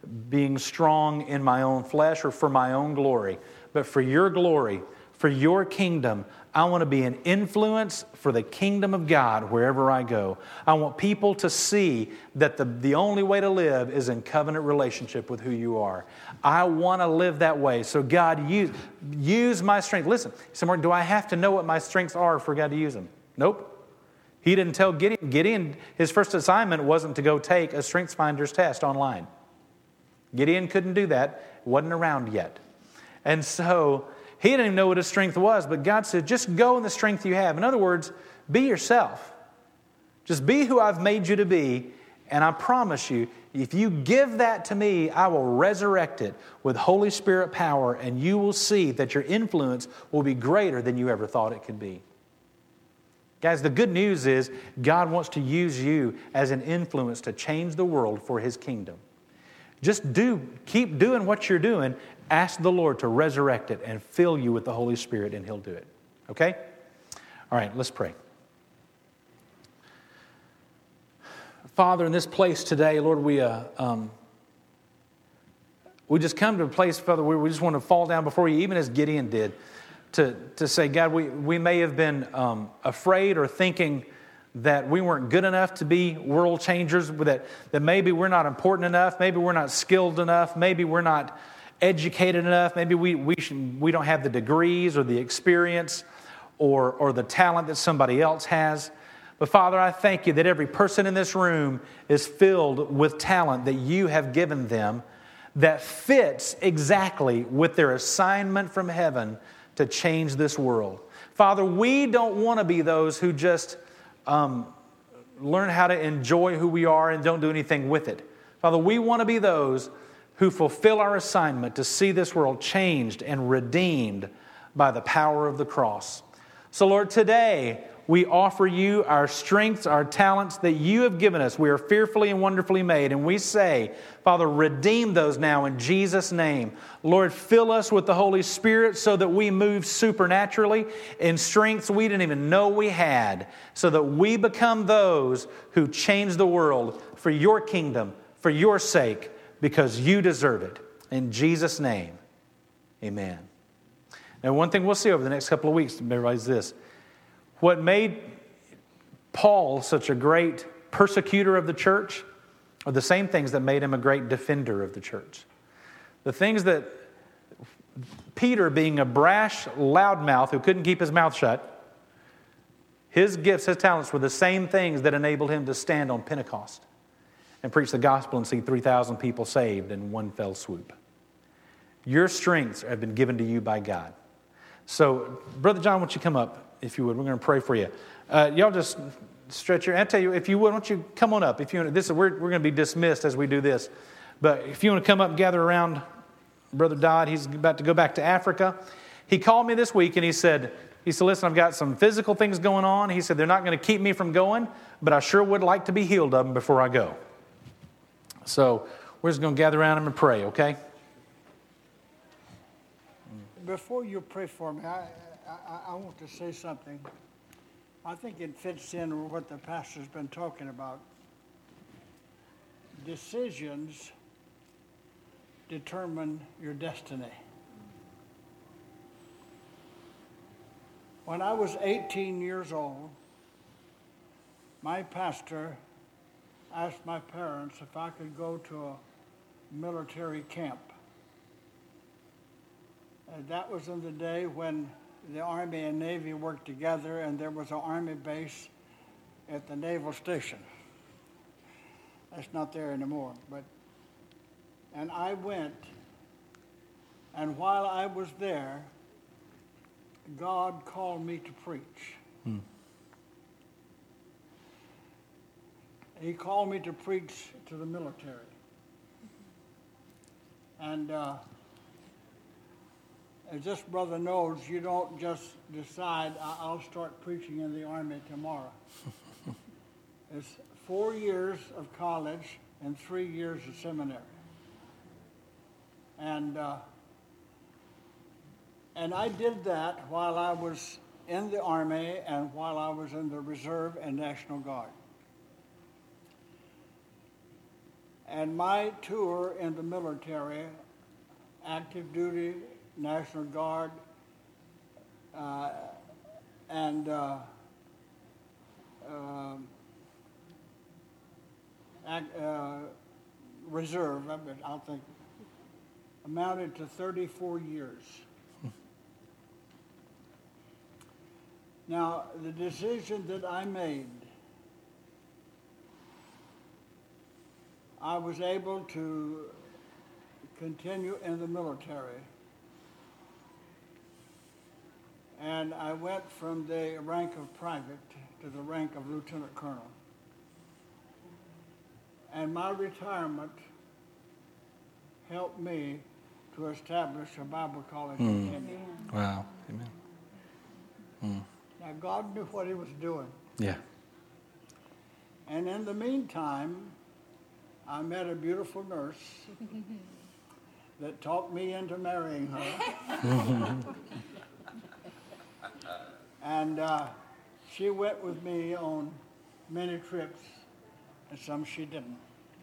strong in my own flesh or for my own glory. But for your glory, for your kingdom, I want to be an influence for the kingdom of God wherever I go. I want people to see that the only way to live is in covenant relationship with who you are. I want to live that way. So God, use my strength. Listen, somewhere, do I have to know what my strengths are for God to use them? Nope. He didn't tell Gideon. Gideon, his first assignment wasn't to go take a StrengthsFinders test online. Gideon couldn't do that. It wasn't around yet. And so he didn't even know what his strength was, but God said, just go in the strength you have. In other words, be yourself. Just be who I've made you to be, and I promise you, if you give that to me, I will resurrect it with Holy Spirit power, and you will see that your influence will be greater than you ever thought it could be. Guys, the good news is God wants to use you as an influence to change the world for His kingdom. Just keep doing what you're doing. Ask the Lord to resurrect it and fill you with the Holy Spirit, and He'll do it. Okay? All right, let's pray. Father, in this place today, Lord, we just come to a place, Father, where we just want to fall down before You, even as Gideon did, to say, God, we may have been afraid or thinking that we weren't good enough to be world changers, that maybe we're not important enough, maybe we're not skilled enough, maybe we're not educated enough, maybe we don't have the degrees or the experience or the talent that somebody else has. But Father, I thank You that every person in this room is filled with talent that You have given them that fits exactly with their assignment from heaven to change this world. Father, we don't want to be those who just learn how to enjoy who we are and don't do anything with it. Father, we want to be those who fulfill our assignment to see this world changed and redeemed by the power of the cross. So Lord, today we offer You our strengths, our talents that You have given us. We are fearfully and wonderfully made. And we say, Father, redeem those now in Jesus' name. Lord, fill us with the Holy Spirit so that we move supernaturally in strengths we didn't even know we had, so that we become those who change the world for Your kingdom, for Your sake, because You deserve it. In Jesus' name, amen. Now, one thing we'll see over the next couple of weeks, everybody, is this. What made Paul such a great persecutor of the church are the same things that made him a great defender of the church. The things that Peter, being a brash loudmouth who couldn't keep his mouth shut, his gifts, his talents were the same things that enabled him to stand on Pentecost and preach the gospel and see 3,000 people saved in one fell swoop. Your strengths have been given to you by God. So, Brother John, why don't you come up? If you would, we're going to pray for you. Y'all just stretch your. I tell you, if you would, why don't you come on up? If you want, we're going to be dismissed as we do this. But if you want to come up and gather around Brother Dodd, he's about to go back to Africa. He called me this week and he said, listen, I've got some physical things going on. He said they're not going to keep me from going, but I sure would like to be healed of them before I go. So we're just going to gather around him and pray. Okay.
Before you pray for me, I want to say something. I think it fits in with what the pastor's been talking about. Decisions determine your destiny. When I was 18 years old, my pastor asked my parents if I could go to a military camp. And that was in the day when the Army and Navy worked together, and there was an Army base at the Naval Station. That's not there anymore. And I went, and while I was there, God called me to preach. He called me to preach to the military. And as this brother knows, you don't just decide, I'll start preaching in the Army tomorrow. It's 4 years of college and 3 years of seminary. And I did that while I was in the Army and while I was in the Reserve and National Guard. And my tour in the military, active duty, National Guard, and Reserve, I think, amounted to 34 years. Now, the decision that I made, I was able to continue in the military. And I went from the rank of private to the rank of lieutenant colonel. And my retirement helped me to establish a Bible college in Kenya.
Wow. Amen.
Now, God knew what he was doing.
Yeah.
And in the meantime, I met a beautiful nurse that talked me into marrying her. And she went with me on many trips, and some she didn't.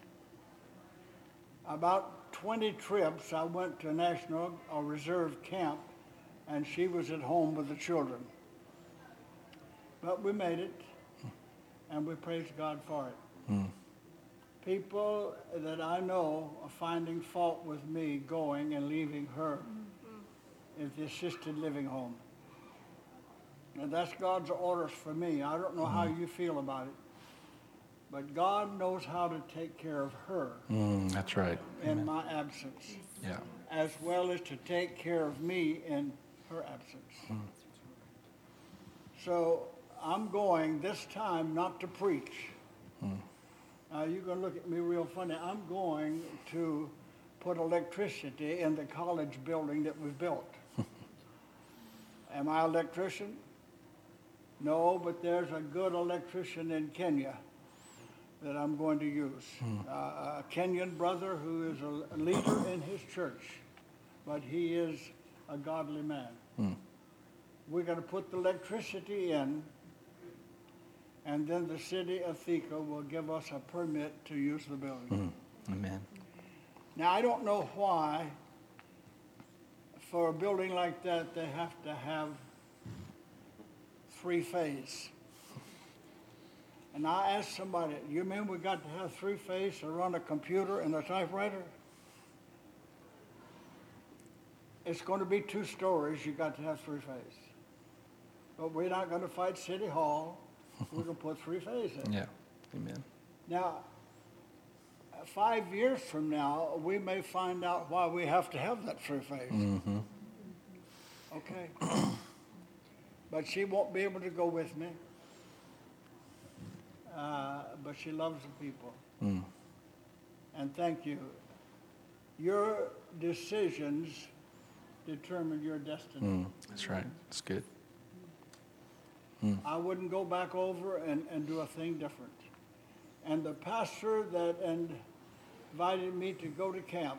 About 20 trips, I went to National or Reserve Camp, and she was at home with the children. But we made it, and we praise God for it. People that I know are finding fault with me going and leaving her at the assisted living home. And that's God's orders for me. I don't know how you feel about it, but God knows how to take care of her
That's right.
in my absence,
Yeah.
as well as to take care of me in her absence. So I'm going this time not to preach. Now you're going to look at me real funny. I'm going to put electricity in the college building that we've built. Am I an electrician? No, but there's a good electrician in Kenya that I'm going to use. A Kenyan brother who is a leader in his church, but he is a godly man. We're going to put the electricity in, and then the city of Thika will give us a permit to use the building.
Amen.
Now, I don't know why, for a building like that, they have to have three-phase. And I asked somebody, you mean we got to have three-phase to run a computer and a typewriter? It's going to be 2 stories, you got to have three-phase. But we're not going to fight City Hall. We're going to put three-phase in.
Yeah. Amen.
Now, 5 years from now, we may find out why we have to have that three-phase. Okay. But she won't be able to go with me. But she loves the people. And thank you. Your decisions determine your destiny.
That's right. That's good.
I wouldn't go back over and do a thing different. And the pastor that invited me to go to camp,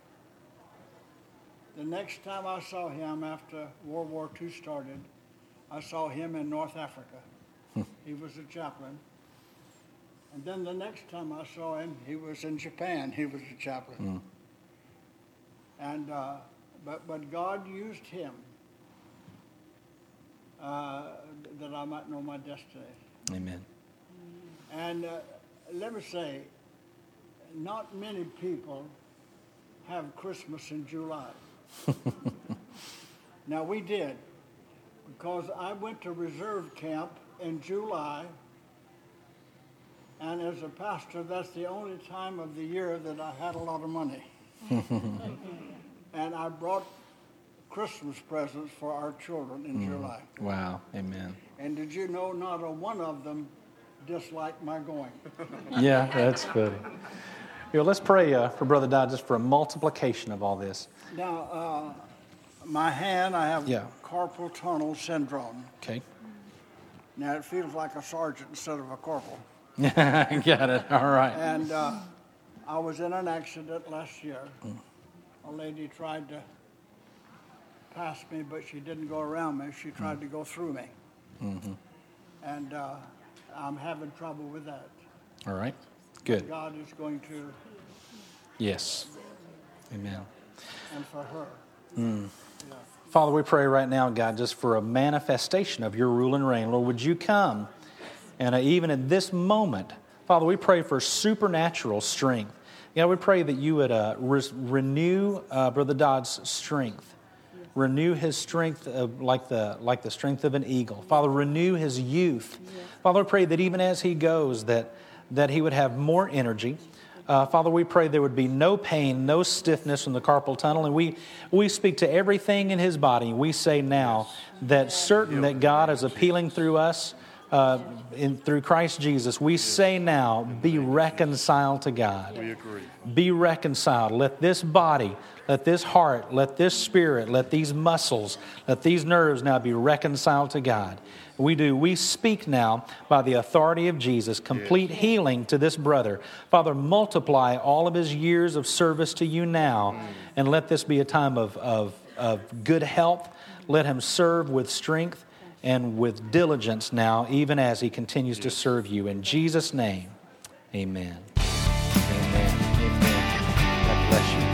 the next time I saw him after World War II started, I saw him in North Africa. He was a chaplain. And then the next time I saw him, he was in Japan. He was a chaplain. And but God used him that I might know my destiny.
Amen.
And let me say, not many people have Christmas in July. Now we did, because I went to reserve camp in July, and as a pastor, that's the only time of the year that I had a lot of money. And I brought Christmas presents for our children in July.
Wow. Amen.
And did you know not a one of them disliked my going?
Yeah, that's funny. Let's pray for Brother Dodd just for a multiplication of all this.
Now, my hand, I have carpal tunnel syndrome.
Okay.
Now, it feels like a sergeant instead of a corporal.
Got it. All right.
And I was in an accident last year. A lady tried to pass me, but she didn't go around me. She tried to go through me. And I'm having trouble with that.
All right. Good.
God is going to.
Yes. Amen.
And for her. Yeah.
Father, we pray right now, God, just for a manifestation of your rule and reign. Lord, would you come? And even at this moment, Father, we pray for supernatural strength. God, we pray that you would renew Brother Dodd's strength. Renew his strength like the strength of an eagle. Father, renew his youth. Father, we pray that even as he goes, that he would have more energy. Father, we pray there would be no pain, no stiffness in the carpal tunnel. And we speak to everything in his body. We say now that certain that God is appealing through us through Christ Jesus, we say now, be reconciled to God.
We agree.
Be reconciled. Let this body, let this heart, let this spirit, let these muscles, let these nerves now be reconciled to God. We do. We speak now by the authority of Jesus, complete healing to this brother. Father, multiply all of his years of service to you now, and let this be a time of good health. Let him serve with strength and with diligence now, even as he continues to serve you. In Jesus' name, amen. Amen. Amen. God bless you.